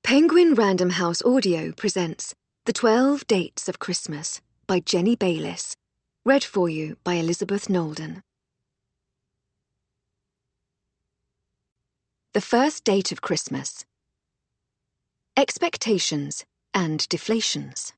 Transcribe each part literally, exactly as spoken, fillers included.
Penguin Random House Audio presents The Twelve Dates of Christmas by Jenny Bayliss, read for you by Elizabeth Nolden. The First Date of Christmas. Expectations and Deflations.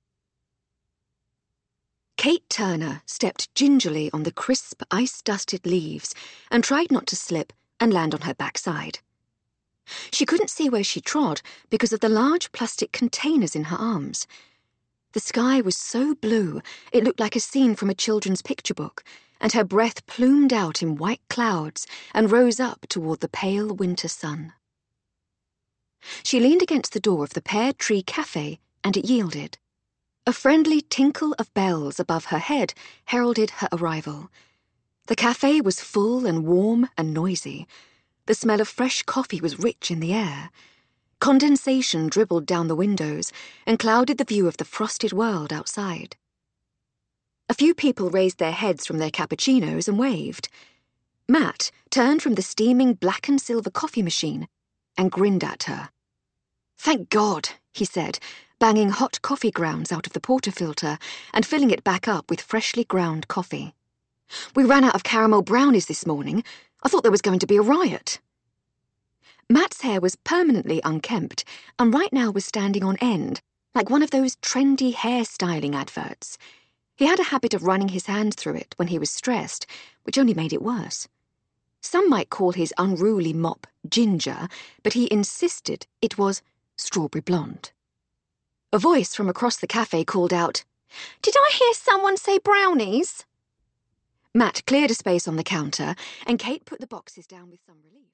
Kate Turner stepped gingerly on the crisp, ice-dusted leaves and tried not to slip and land on her backside. She couldn't see where she trod because of the large plastic containers in her arms. The sky was so blue it looked like a scene from a children's picture book, and her breath plumed out in white clouds and rose up toward the pale winter sun. She leaned against the door of the Pear Tree Cafe, and it yielded. A friendly tinkle of bells above her head heralded her arrival. The cafe was full and warm and noisy. The smell of fresh coffee was rich in the air. Condensation dribbled down the windows and clouded the view of the frosted world outside. A few people raised their heads from their cappuccinos and waved. Matt turned from the steaming black and silver coffee machine and grinned at her. "Thank God," he said, banging hot coffee grounds out of the portafilter and filling it back up with freshly ground coffee. "We ran out of caramel brownies this morning. I thought there was going to be a riot." Matt's hair was permanently unkempt and right now was standing on end, like one of those trendy hairstyling adverts. He had a habit of running his hand through it when he was stressed, which only made it worse. Some might call his unruly mop ginger, but he insisted it was strawberry blonde. A voice from across the cafe called out, "Did I hear someone say brownies?" Matt cleared a space on the counter, and Kate put the boxes down with some relief.